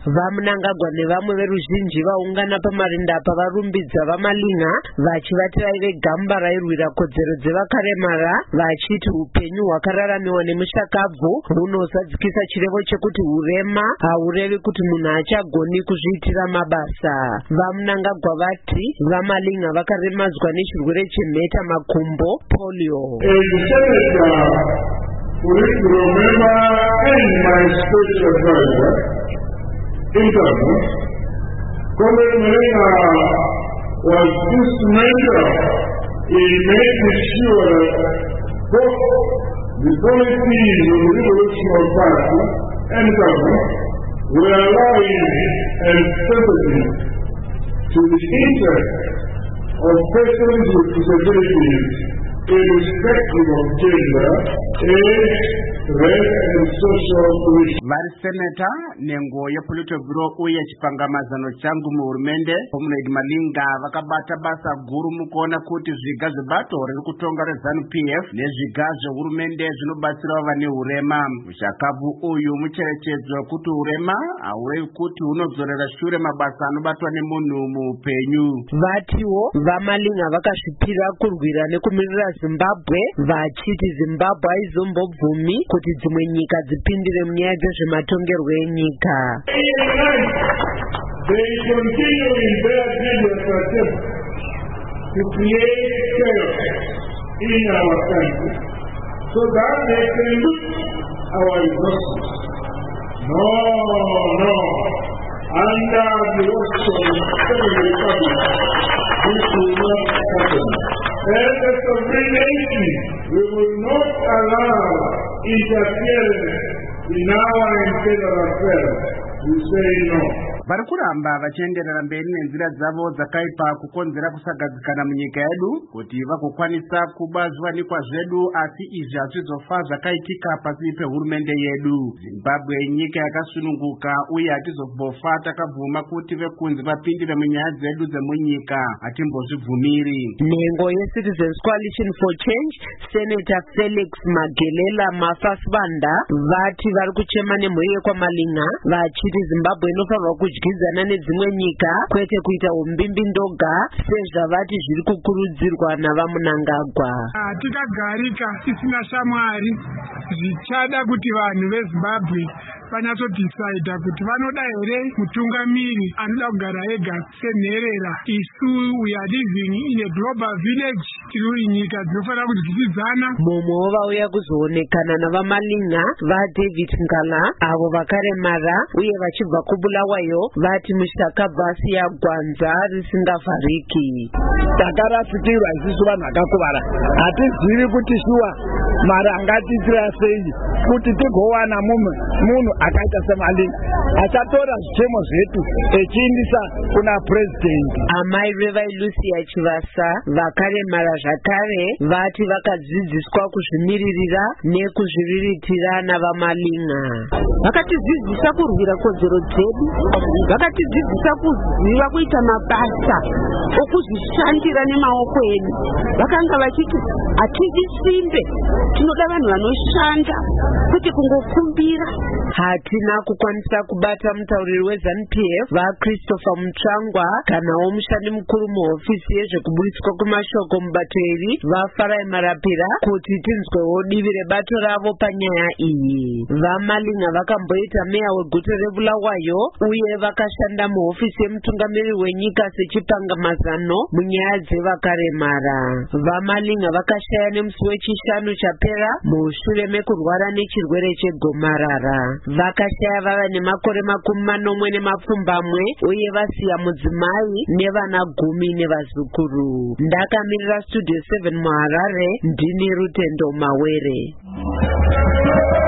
Vamunangagwa nevamwe veruzhinji vaungana pamarinda pavarumbidza vamalinga vachivatira vegamba rairwira kodzero dzevakaremara vachiti upenyu hwakararamiwa nemushakabvu hunosadzikisa chirevo chekuti urema haurevi kuti munhu achagoni kuzviitira mabasa. Vamunangagwa vati vamalinga vakaremadzwa nechirwere chemheta makumbo polio. Comrade Malinga was instrumental in making sure that both the policies of the Revolutionary Party and government were aligned and sensitive to the interests of persons with disabilities, irrespective of gender, age, race, and social condition. Vari Senator nengo yepolitical bureau uye chipangamazano changu muhurumende Comrade Malinga vakabata basa guru mukuona kuti zviga zvebato riri kutonga reZANU-PF nezviga zvehurumende zvinobatsira vane urema. Mushakabvu uyu mucherechedzo kuti urema haurevi kuti hunodzorera shure mabasa anobatwa nemunhu muupenyu. Vatiwo vamalinga vakazvipira kurwira nekumirira Zimbabwe vachiti Zimbabwe haizombobvumi kuti dzimwe nyika dzipindire munyaya dzezvematongerwo enyika. They continue in their previous attempt to create chaos in our country so that they can loot our resources. No. Under the auspices of the Republic, this will not happen. As a sovereign nation, we will not allow interference in our internal affairs. We say no. Vari kuramba vachienderera mberi nenzira dzavo dzakaipa kukonzera kusagadzikana munyika yedu kuti vagokwanisa kuba zviwanikwa zvedu, asi izvi hazvizofa zvakaitika pasi pehurumende yedu. Zimbabwe nyika yakasununguka uye hatizombofa takabvuma kuti vekunzi vapindire munyaya dzedu dzemunyika, hatimbozvibvumiri. Nhengo yeCitizens Coalition for Change Senator Felix Magelela Mafasbanda vati vari kuchema nemhuri yekwamalinga vachiti Zimbabwe inofanirwa kudyidzana nedzimwe nyika kwete kuita umbimbi ndoga sezvavati zviri kukurudzirwa navamunangagwa. Tikagarika tisina shamwari zvichada kuti vanhu veZimbabwe vanyatsodecida kuti vanoda here mutungamiri anoda kugara ega senherera. Isu we are living in a global village, tiri nyika dzinofanira kudyidzana. Mumwe vauya kuzoonekana navamalinga vaDavid Ngala avo vakaremara uye vachibva kuBulawayo vati mushakabvu asiya gwanza risingavhariki. Takarasikirwa isusu vanhu vakakuvara, hatizivi kuti shuwa mari angatiitira sei kuti tigowana munhu akaita seMalinga achatora zvichemo zvetu echiindisa kuna president. Amai Revai Lucia Chivasa vakaremara zvakare vati vakadzidziswa kuzvimiririra nekuzviriritira navamalinga. Vakatidzidzisa kurwira kodzero dzedu, vakatidzidzisa kuziva kuita mabasa okuzvishandira nemaoko edu. Vakanga vachiti hatidi simbe, tinoda vanhu vanoshanda kuti kungokumbira. Hatina kukwanisa kubata mutauriri weZANU-PF vaChristopher Mutsvangwa kanawo mushandi mukuru muhofisi yezvekuburitswa kwemashoko mubato iri vaFarai Marapira kuti tinzwewo divi rebato ravo panyaya iyi. Vamalinga vakamboita meya weguta reBulawayo uye vakashanda muhofisi yemutungamiri wenyika sechipangamazano munyaya dzevakaremara. Vamalinga vakashaya nemusi wechishanu chapera mushure mekurwara nechirwere chegomarara. Vakashaya vava nemakore 40 uye vasiya mudzimai nevana 10 nevazukuru. Ndakamirira Studio 7 muHarare, ndini Rutendo Mawere.